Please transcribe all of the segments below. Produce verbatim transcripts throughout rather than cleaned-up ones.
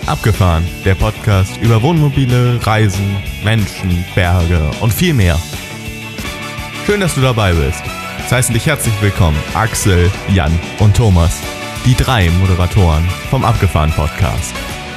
Abgefahren, der Podcast über Wohnmobile, Reisen, Menschen, Berge und viel mehr. Schön, dass du dabei bist. Es heißen dich herzlich willkommen Axel, Jan und Thomas, die drei Moderatoren vom Abgefahren Podcast.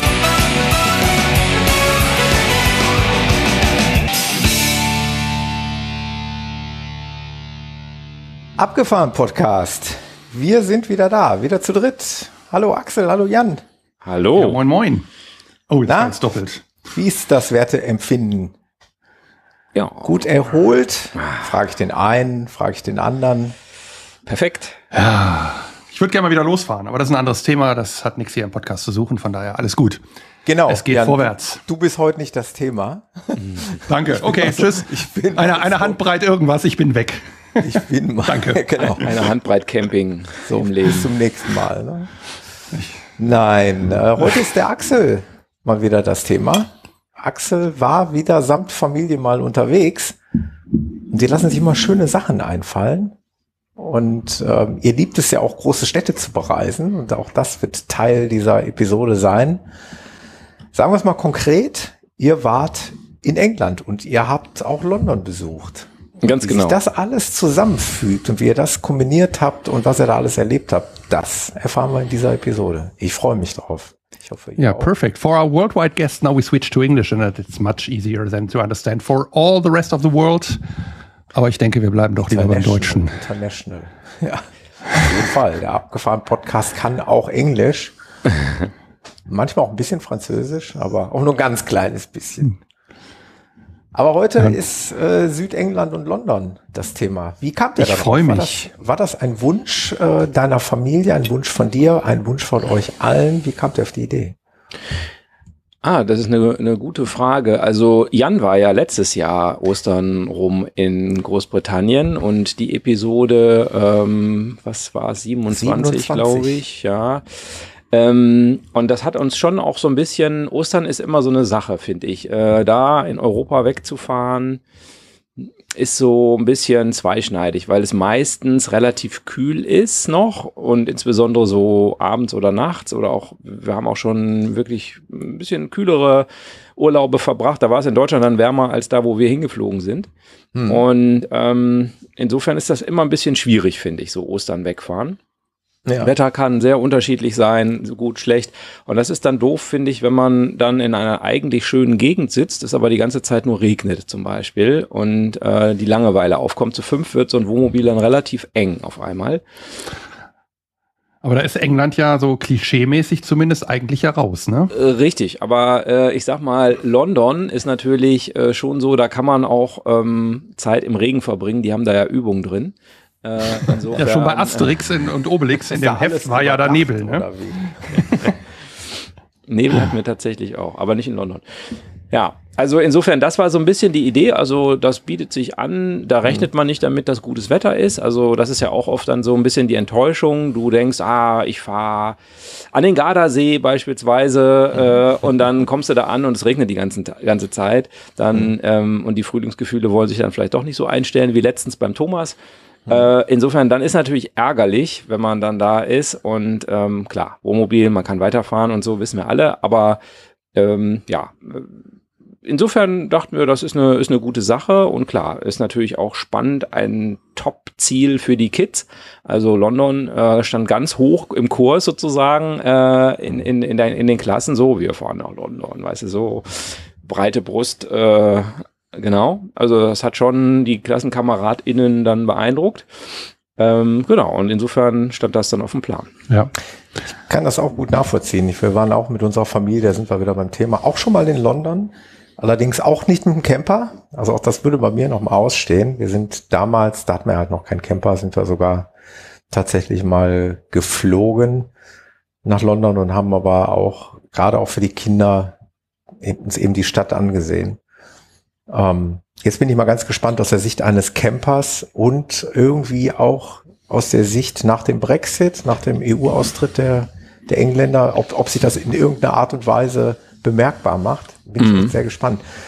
Abgefahren Podcast. Wir sind wieder da, wieder zu dritt. Hallo Axel, hallo Jan. Hallo. Ja, moin, moin. Oh, jetzt Na? ganz doppelt. Wie ist das Werteempfinden? Ja. Gut erholt? Frage ich den einen, frage ich den anderen. Perfekt. Ja, ich würde gerne mal wieder losfahren, aber das ist ein anderes Thema. Das hat nichts hier im Podcast zu suchen, von daher alles gut. Genau. Es geht Jan, vorwärts. Du bist heute nicht das Thema. Danke. Okay, tschüss. Ich bin Eine, eine Handbreit irgendwas, ich bin weg. Ich bin mal. Danke. Genau. Eine Handbreit Camping So, im Leben. bis zum nächsten Mal. Ne? Nein, äh, heute ist der Axel mal wieder das Thema. Axel war wieder samt Familie mal unterwegs. Und die lassen sich immer schöne Sachen einfallen. Und ähm, ihr liebt es ja auch, große Städte zu bereisen. Und auch das wird Teil dieser Episode sein. Sagen wir es mal konkret. Ihr wart in England und ihr habt auch London besucht. Ganz Wie genau. sich das alles zusammenfügt und wie ihr das kombiniert habt und was ihr da alles erlebt habt, das erfahren wir in dieser Episode. Ich freue mich drauf. Ich hoffe, ihr Yeah, auch. perfect. For our worldwide guests, now we switch to English and it's much easier than to understand for all the rest of the world. Aber ich denke, wir bleiben doch lieber beim Deutschen. International. Ja, auf jeden Fall. Der abgefahrene Podcast kann auch Englisch. Manchmal auch ein bisschen Französisch, aber auch nur ein ganz kleines bisschen. Aber heute Ja. ist äh, Südengland und London das Thema. Wie kam der Ich darauf? freu War mich. das, war das ein Wunsch äh, deiner Familie, ein Wunsch von dir, ein Wunsch von euch allen? Wie kamt ihr auf die Idee? Ah, das ist eine, eine gute Frage. Also Jan war ja letztes Jahr Ostern rum in Großbritannien und die Episode, ähm, was war es, siebenundzwanzig, siebenundzwanzig. glaube ich, ja. Ähm, und das hat uns schon auch so ein bisschen, Ostern ist immer so eine Sache, finde ich. Äh, da in Europa wegzufahren, ist so ein bisschen zweischneidig, weil es meistens relativ kühl ist noch und insbesondere so abends oder nachts oder auch, wir haben auch schon wirklich ein bisschen kühlere Urlaube verbracht. Da war es in Deutschland dann wärmer als da, wo wir hingeflogen sind. Hm. Und ähm, insofern ist das immer ein bisschen schwierig, finde ich, so Ostern wegfahren. Ja. Wetter kann sehr unterschiedlich sein, so gut, schlecht. Und das ist dann doof, finde ich, wenn man dann in einer eigentlich schönen Gegend sitzt, es aber die ganze Zeit nur regnet zum Beispiel und äh, die Langeweile aufkommt. Zu fünf wird so ein Wohnmobil dann relativ eng auf einmal. Aber da ist England ja so klischeemäßig zumindest eigentlich ja raus, ne? Äh, richtig, aber äh, ich sag mal, London ist natürlich äh, schon so, da kann man auch ähm, Zeit im Regen verbringen, die haben da ja Übungen drin. Äh, insofern, Ja, schon bei Asterix in, und Obelix in Ist dem da Heft alles war ja da überdacht, Nebel, ne? oder wie? Nebel hatten wir tatsächlich auch, aber nicht in London. Ja, also insofern, das war so ein bisschen die Idee, also das bietet sich an, da rechnet man nicht damit, dass gutes Wetter ist, also das ist ja auch oft dann so ein bisschen die Enttäuschung, du denkst, ah, ich fahre an den Gardasee beispielsweise äh, und dann kommst du da an und es regnet die ganzen, ganze Zeit, dann ähm, und die Frühlingsgefühle wollen sich dann vielleicht doch nicht so einstellen wie letztens beim Thomas. Äh, insofern, dann ist natürlich ärgerlich, wenn man dann da ist und ähm, klar, Wohnmobil, man kann weiterfahren und so, wissen wir alle, aber ähm, ja, insofern dachten wir, das ist eine, ist eine gute Sache und klar, ist natürlich auch spannend, ein Top-Ziel für die Kids, also London äh, stand ganz hoch im Kurs sozusagen äh, in, in, in, den, in den Klassen, so, wir fahren nach London, weißt du, so breite Brust, äh, genau, also das hat schon die KlassenkameradInnen dann beeindruckt. Ähm, genau, und insofern stand das dann auf dem Plan. Ja. Ich kann das auch gut nachvollziehen. Wir waren auch mit unserer Familie, da sind wir wieder beim Thema, auch schon mal in London, allerdings auch nicht mit dem Camper. Also auch das würde bei mir noch mal ausstehen. Wir sind damals, da hatten wir halt noch keinen Camper, sind wir sogar tatsächlich mal geflogen nach London und haben aber auch, gerade auch für die Kinder, uns eben die Stadt angesehen. Ähm, jetzt bin ich mal ganz gespannt aus der Sicht eines Campers und irgendwie auch aus der Sicht nach dem Brexit, nach dem E U-Austritt der, der Engländer, ob, ob sich das in irgendeiner Art und Weise bemerkbar macht. Bin ich Mhm. echt sehr gespannt.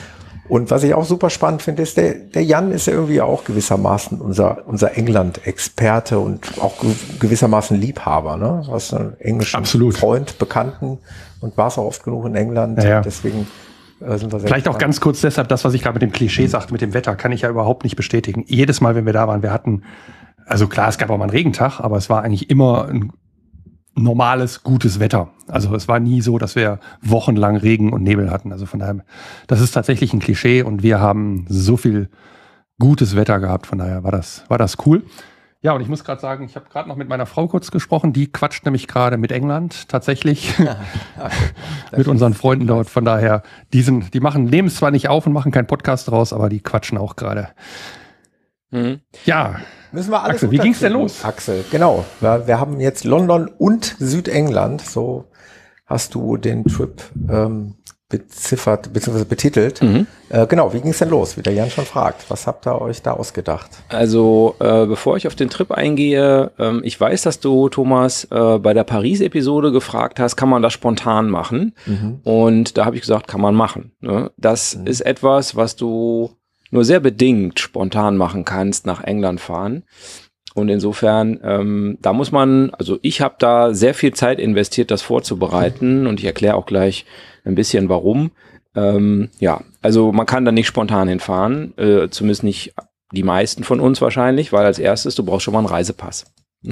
Und was ich auch super spannend finde, ist, der, der Jan ist ja irgendwie auch gewissermaßen unser, unser England-Experte und auch gewissermaßen Liebhaber, ne? Du hast einen englischen Absolut. Freund, Bekannten und warst auch oft genug in England. Ja, ja. Deswegen äh, sind wir sehr Vielleicht auch gespannt. ganz kurz deshalb, das, was ich gerade mit dem Klischee sagte, mit dem Wetter, kann ich ja überhaupt nicht bestätigen. Jedes Mal, wenn wir da waren, wir hatten, also klar, es gab auch mal einen Regentag, aber es war eigentlich immer ein normales, gutes Wetter. Also es war nie so, dass wir wochenlang Regen und Nebel hatten. Also von daher, das ist tatsächlich ein Klischee und wir haben so viel gutes Wetter gehabt. Von daher war das, war das cool. Ja, und ich muss gerade sagen, ich habe gerade noch mit meiner Frau kurz gesprochen. Die quatscht nämlich gerade mit England tatsächlich. mit unseren Freunden dort. Von daher, die, sind, die machen, nehmen es zwar nicht auf und machen keinen Podcast draus, aber die quatschen auch gerade. Mhm. Ja. Müssen wir alles Axel, wie ging's denn los? Axel, genau. Wir, wir haben jetzt London und Südengland. So hast du den Trip ähm, beziffert bzw. betitelt. Mhm. Äh, genau, wie ging's denn los? Wie der Jan schon fragt. Was habt ihr euch da ausgedacht? Also, äh, bevor ich auf den Trip eingehe, ähm, ich weiß, dass du, Thomas, äh, bei der Paris-Episode gefragt hast, kann man das spontan machen? Mhm. Und da habe ich gesagt, kann man machen. Ne? Das mhm. ist etwas, was du nur sehr bedingt spontan machen kannst, nach England fahren. Und insofern, ähm, da muss man, also ich habe da sehr viel Zeit investiert, das vorzubereiten und ich erkläre auch gleich ein bisschen warum. Ähm, ja, also man kann da nicht spontan hinfahren, äh, zumindest nicht die meisten von uns wahrscheinlich, weil als erstes, du brauchst schon mal einen Reisepass.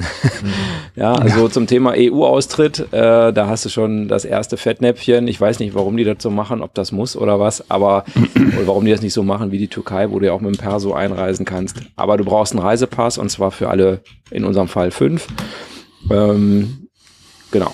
Ja, also ja. Zum Thema E U-Austritt, äh, da hast du schon das erste Fettnäpfchen. Ich weiß nicht, warum die das so machen, ob das muss oder was, aber oder warum die das nicht so machen wie die Türkei, wo du ja auch mit dem Perso einreisen kannst. Aber du brauchst einen Reisepass und zwar für alle, in unserem Fall fünf. Ähm, genau.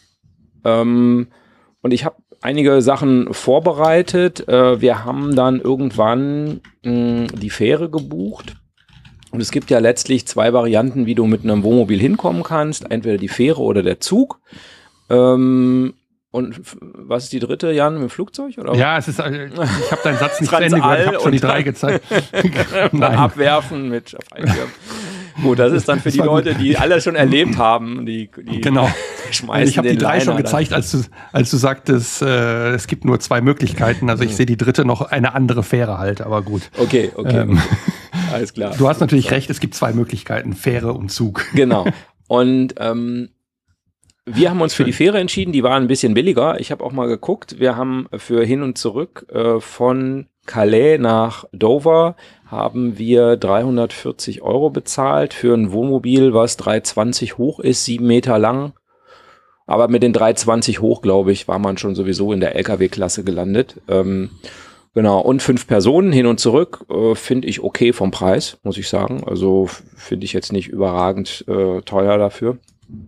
Ähm, und ich habe einige Sachen vorbereitet. Äh, wir haben dann irgendwann mh, die Fähre gebucht. Und es gibt ja letztlich zwei Varianten, wie du mit einem Wohnmobil hinkommen kannst. Entweder die Fähre oder der Zug. Ähm, und was ist die dritte, Jan, mit dem Flugzeug? Oder? Ja, es ist, ich habe deinen Satz nicht zu Ende gehört, ich habe schon die drei gezeigt. Dann abwerfen mit Fallschirm. Gut, das ist dann für die Leute, gut. Die alle schon erlebt haben. Die, die genau. schmeißen ich habe die drei schon gezeigt, als du, als du sagtest, äh, es gibt nur zwei Möglichkeiten. Also ich mhm. sehe die dritte noch eine andere Fähre halt, aber gut. Okay, okay. Ähm, alles klar. Du hast natürlich recht, es gibt zwei Möglichkeiten, Fähre und Zug. Genau. Und ähm, wir haben uns für die Fähre entschieden, die war ein bisschen billiger. Ich habe auch mal geguckt, wir haben für hin und zurück äh, von Calais nach Dover haben wir dreihundertvierzig Euro bezahlt für ein Wohnmobil, was drei zwanzig hoch ist, sieben Meter lang. Aber mit den drei zwanzig hoch, glaube ich, war man schon sowieso in der L K W-Klasse gelandet. Ähm, genau, und fünf Personen hin und zurück äh, finde ich okay vom Preis, muss ich sagen. Also finde ich jetzt nicht überragend äh, teuer dafür.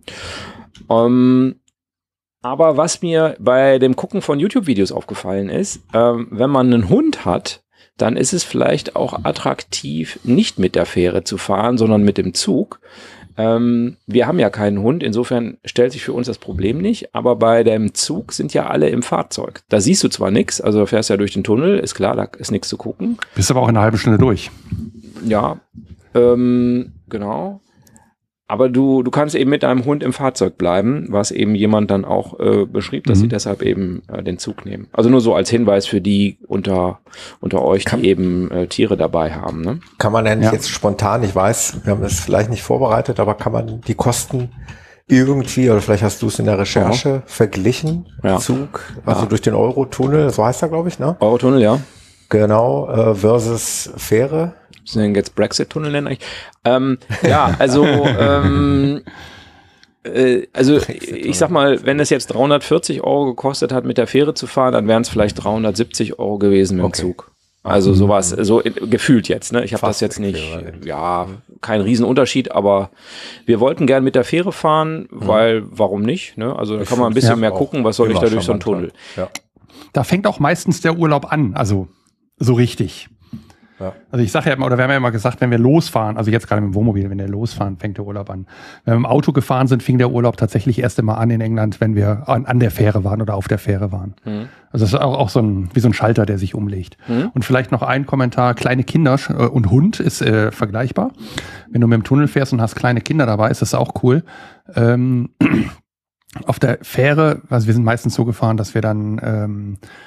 Ähm, aber was mir bei dem Gucken von YouTube-Videos aufgefallen ist, ähm, wenn man einen Hund hat, dann ist es vielleicht auch attraktiv, nicht mit der Fähre zu fahren, sondern mit dem Zug. Ähm, wir haben ja keinen Hund, insofern stellt sich für uns das Problem nicht, aber bei dem Zug sind ja alle im Fahrzeug. Da siehst du zwar nichts, also du fährst ja durch den Tunnel, ist klar, da ist nichts zu gucken. Bist aber auch in einer halben Stunde durch. Ja, ähm, genau. Aber du, du kannst eben mit deinem Hund im Fahrzeug bleiben, was eben jemand dann auch äh, beschrieb, dass mhm. sie deshalb eben äh, den Zug nehmen. Also nur so als Hinweis für die unter unter euch, die kann, eben äh, Tiere dabei haben. Ne? Kann man denn ja. jetzt spontan, ich weiß, wir haben das vielleicht nicht vorbereitet, aber kann man die Kosten irgendwie, oder vielleicht hast du es in der Recherche ja. verglichen, ja. Zug, also ja. durch den Eurotunnel, so heißt er, glaube ich, ne? Eurotunnel, ja. Genau, äh, versus Fähre. Müssen wir den jetzt Brexit-Tunnel nennen eigentlich? Ähm, ja, also ähm, äh, also ich sag mal, wenn es jetzt dreihundertvierzig Euro gekostet hat, mit der Fähre zu fahren, dann wären es vielleicht dreihundertsiebzig Euro gewesen mit dem okay. Zug. Also sowas, so in, gefühlt jetzt. Ne? Ich habe das jetzt nicht, ja, kein Riesenunterschied, aber wir wollten gern mit der Fähre fahren, weil, warum nicht? Ne? Also da kann man ein bisschen mehr gucken, was soll ich da durch so einen Tunnel. Ja. Da fängt auch meistens der Urlaub an, also so richtig. Ja. Also ich sage ja immer, oder wir haben ja immer gesagt, wenn wir losfahren, also jetzt gerade mit dem Wohnmobil, wenn wir losfahren, fängt der Urlaub an. Wenn wir im Auto gefahren sind, fing der Urlaub tatsächlich erst immer an in England, wenn wir an, an der Fähre waren oder auf der Fähre waren. Mhm. Also das ist auch, auch so ein, wie so ein Schalter, der sich umlegt. Mhm. Und vielleicht noch ein Kommentar, kleine Kinder äh, und Hund ist äh, vergleichbar. Wenn du mit dem Tunnel fährst und hast kleine Kinder dabei, ist das auch cool. Ähm, auf der Fähre, also wir sind meistens so gefahren, dass wir dann ähm,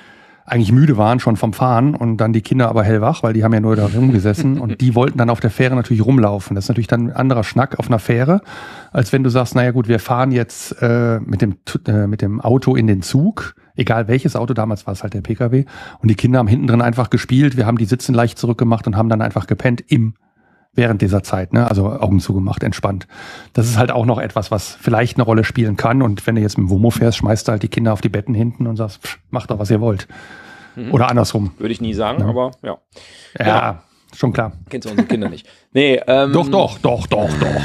eigentlich müde waren schon vom Fahren und dann die Kinder aber hellwach, weil die haben ja nur da rumgesessen und die wollten dann auf der Fähre natürlich rumlaufen. Das ist natürlich dann ein anderer Schnack auf einer Fähre, als wenn du sagst, naja gut, wir fahren jetzt äh, mit dem äh, mit dem Auto in den Zug, egal welches Auto, damals war es halt der P K W und die Kinder haben hinten drin einfach gespielt, wir haben die Sitzen leicht zurückgemacht und haben dann einfach gepennt im während dieser Zeit, ne? Also Augen zugemacht, entspannt. Das ist halt auch noch etwas, was vielleicht eine Rolle spielen kann. Und wenn du jetzt mit dem Womo fährst, schmeißt du halt die Kinder auf die Betten hinten und sagst, pff, macht doch, was ihr wollt. Mhm. Oder andersrum. Würde ich nie sagen, ja. aber ja. Ja, ja, schon klar. Kennst du unsere Kinder nicht. Nee, ähm, doch, doch, doch, doch, doch.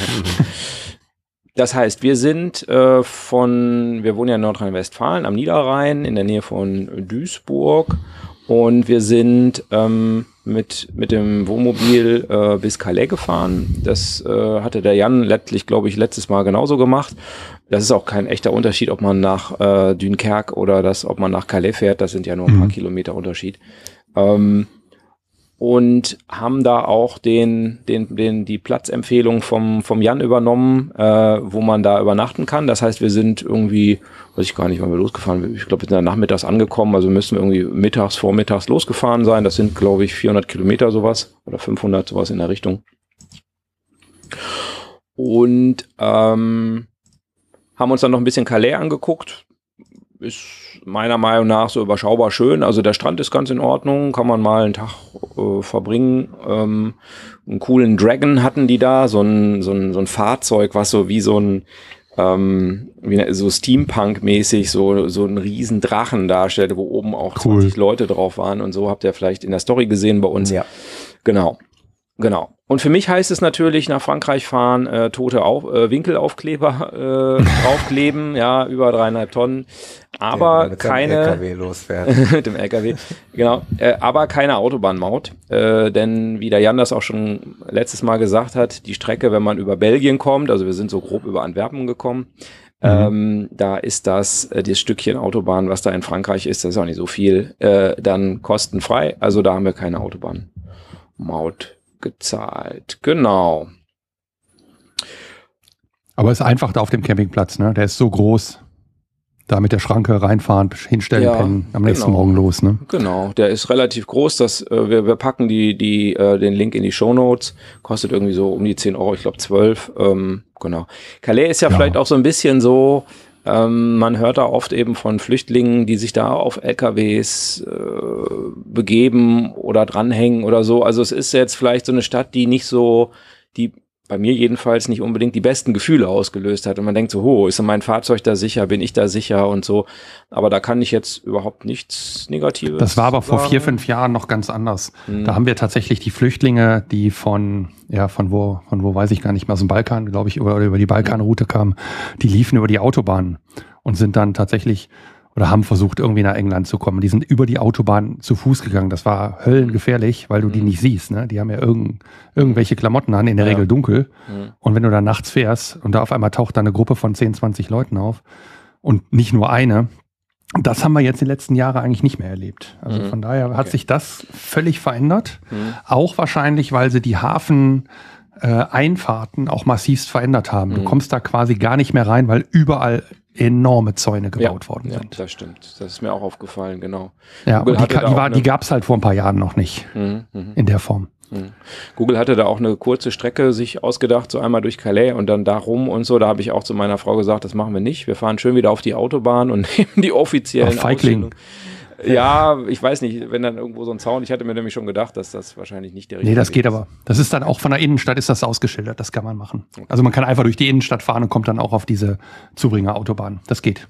Das heißt, wir sind äh, von, wir wohnen ja in Nordrhein-Westfalen am Niederrhein in der Nähe von Duisburg. Und wir sind ähm, mit mit dem Wohnmobil äh, bis Calais gefahren. Das äh, hatte der Jan letztlich, glaube ich, letztes Mal genauso gemacht. Das ist auch kein echter Unterschied, ob man nach äh, Dunkerque oder das, ob man nach Calais fährt. Das sind ja nur ein paar mhm. Kilometer Unterschied. Ähm, und haben da auch den den den die Platzempfehlung vom vom Jan übernommen, äh, wo man da übernachten kann. Das heißt, wir sind irgendwie, weiß ich gar nicht, wann wir losgefahren sind. Ich glaube, wir sind dann nachmittags angekommen, also müssen wir irgendwie mittags, vormittags losgefahren sein. Das sind, glaube ich, vierhundert Kilometer sowas oder fünfhundert, sowas in der Richtung. Und ähm, haben uns dann noch ein bisschen Calais angeguckt. Ist meiner Meinung nach so überschaubar schön. Also der Strand ist ganz in Ordnung, kann man mal einen Tag äh, verbringen. Ähm, einen coolen Dragon hatten die da, so ein, so ein, so ein Fahrzeug, was so wie so ein ähm, wie so Steampunk-mäßig so so einen riesen Drachen darstellte, wo oben auch cool. zwanzig Leute drauf waren und so. Habt ihr vielleicht in der Story gesehen bei uns. Ja. Genau. Genau. Und für mich heißt es natürlich nach Frankreich fahren, äh, tote Auf, äh, Winkelaufkleber äh, draufkleben, ja, über dreieinhalb Tonnen, aber mit keine dem L K W losfährt. mit dem L K W, genau, äh, aber keine Autobahnmaut, äh, denn wie der Jan das auch schon letztes Mal gesagt hat, die Strecke, wenn man über Belgien kommt, also wir sind so grob über Antwerpen gekommen, mhm. ähm, da ist das, äh, das Stückchen Autobahn, was da in Frankreich ist, das ist auch nicht so viel, äh, dann kostenfrei, also da haben wir keine Autobahnmaut gezahlt. Genau. Aber es ist einfach da auf dem Campingplatz, ne? Der ist so groß. Da mit der Schranke reinfahren, hinstellen, ja, pennen, am nächsten genau. Morgen los, ne? Genau, der ist relativ groß. Das, äh, wir, wir packen die, die, äh, den Link in die Shownotes. Kostet irgendwie so um die zehn Euro, ich glaube zwölf. Ähm, genau. Calais ist ja, ja vielleicht auch so ein bisschen so, Ähm, man hört da oft eben von Flüchtlingen, die sich da auf L K Ws äh, begeben oder dranhängen oder so. Also es ist jetzt vielleicht so eine Stadt, die nicht so, die bei mir jedenfalls nicht unbedingt die besten Gefühle ausgelöst hat. Und man denkt so, ho, ist mein Fahrzeug da sicher, bin ich da sicher und so. Aber da kann ich jetzt überhaupt nichts Negatives Das war aber sagen. vor vier, fünf Jahren noch ganz anders. Hm. Da haben wir tatsächlich die Flüchtlinge, die von, ja, von wo, von wo weiß ich gar nicht mehr, aus dem Balkan, glaube ich, oder über die Balkanroute kamen, die liefen über die Autobahn und sind dann tatsächlich oder haben versucht, irgendwie nach England zu kommen. Die sind über die Autobahn zu Fuß gegangen. Das war höllengefährlich, weil du die nicht siehst. Ne? Die haben ja irgend, irgendwelche Klamotten an, in der ja. Regel dunkel. Mhm. Und wenn du da nachts fährst und da auf einmal taucht da eine Gruppe von zehn, zwanzig Leuten auf und nicht nur eine, das haben wir jetzt die letzten Jahre eigentlich nicht mehr erlebt. Also mhm. von daher hat okay. sich das völlig verändert. Mhm. Auch wahrscheinlich, weil sie die Hafen äh, Einfahrten auch massivst verändert haben. Mhm. Du kommst da quasi gar nicht mehr rein, weil überall enorme Zäune gebaut ja, worden ja, sind. Das stimmt. Das ist mir auch aufgefallen, genau. Ja, Google und die, die, war, die gab es halt vor ein paar Jahren noch nicht mhm, mh. in der Form. Mhm. Google hatte da auch eine kurze Strecke sich ausgedacht, so einmal durch Calais und dann da rum und so. Da habe ich auch zu meiner Frau gesagt, das machen wir nicht. Wir fahren schön wieder auf die Autobahn und nehmen die offiziellen Feigling. Ja, ich weiß nicht, wenn dann irgendwo so ein Zaun, ich hatte mir nämlich schon gedacht, dass das wahrscheinlich nicht der richtige Nee, das Weg geht ist. aber. Das ist dann auch von der Innenstadt ist das ausgeschildert, das kann man machen. Okay. Also man kann einfach durch die Innenstadt fahren und kommt dann auch auf diese Zubringer Autobahn. Das geht.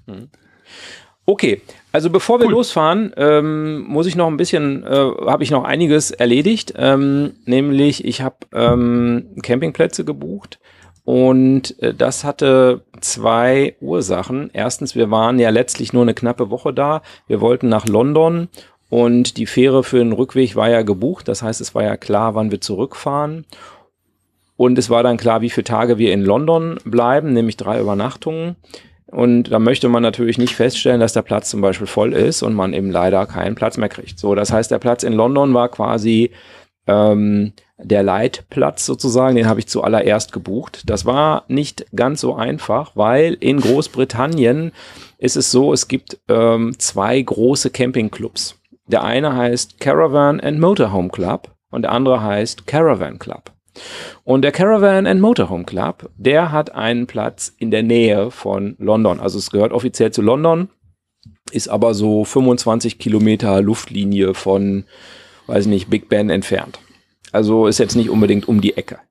Okay, also bevor wir cool. losfahren, ähm, muss ich noch ein bisschen, äh, habe ich noch einiges erledigt, ähm, nämlich ich habe ähm, Campingplätze gebucht. Und äh, das hatte zwei Ursachen. Erstens, wir waren ja letztlich nur eine knappe Woche da. Wir wollten nach London und die Fähre für den Rückweg war ja gebucht. Das heißt, es war ja klar, wann wir zurückfahren. Und es war dann klar, wie viele Tage wir in London bleiben, nämlich drei Übernachtungen. Und da möchte man natürlich nicht feststellen, dass der Platz zum Beispiel voll ist und man eben leider keinen Platz mehr kriegt. So, das heißt, der Platz in London war quasi ähm, der Leitplatz sozusagen, den habe ich zuallererst gebucht. Das war nicht ganz so einfach, weil in Großbritannien ist es so, es gibt ähm, zwei große Campingclubs. Der eine heißt Caravan and Motorhome Club und der andere heißt Caravan Club. Und der Caravan and Motorhome Club, der hat einen Platz in der Nähe von London. Also es gehört offiziell zu London, ist aber so fünfundzwanzig Kilometer Luftlinie von, weiß ich nicht, Big Ben entfernt. Also ist jetzt nicht unbedingt um die Ecke.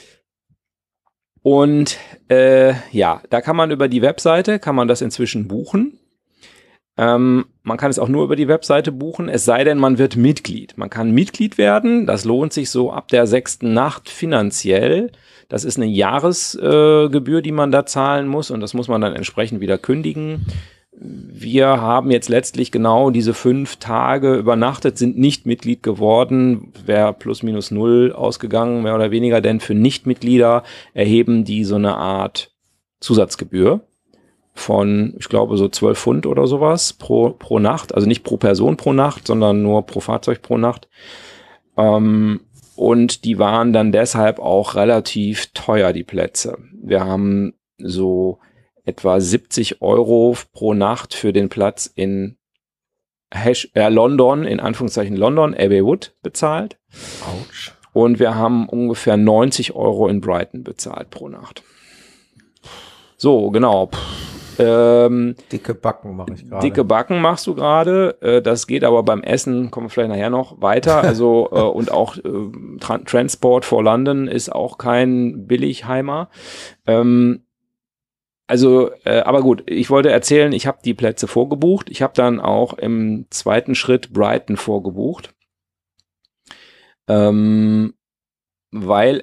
Und äh, ja, da kann man über die Webseite, kann man das inzwischen buchen. Ähm, man kann es auch nur über die Webseite buchen, es sei denn, man wird Mitglied. Man kann Mitglied werden, das lohnt sich so ab der sechsten Nacht finanziell. Das ist eine Jahresgebühr, äh, die man da zahlen muss und das muss man dann entsprechend wieder kündigen. Wir haben jetzt letztlich genau diese fünf Tage übernachtet, sind nicht Mitglied geworden, wäre plus minus null ausgegangen, mehr oder weniger, denn für Nichtmitglieder erheben die so eine Art Zusatzgebühr von, ich glaube, so zwölf Pfund oder sowas pro, pro Nacht, also nicht pro Person pro Nacht, sondern nur pro Fahrzeug pro Nacht. Ähm, und die waren dann deshalb auch relativ teuer, die Plätze. Wir haben so etwa siebzig Euro pro Nacht für den Platz in Hash, äh, London, in Anführungszeichen London, Abbey Wood bezahlt. Autsch. Und wir haben ungefähr neunzig Euro in Brighton bezahlt pro Nacht. So, genau. Ähm, dicke Backen mache ich gerade. Dicke Backen machst du gerade. Äh, das geht aber beim Essen, kommen wir vielleicht nachher noch weiter. Also äh, und auch äh, Tra- Transport for London ist auch kein Billigheimer. Ähm, also, äh, aber gut, ich wollte erzählen, ich habe die Plätze vorgebucht. Ich habe dann auch im zweiten Schritt Brighton vorgebucht. Ähm, weil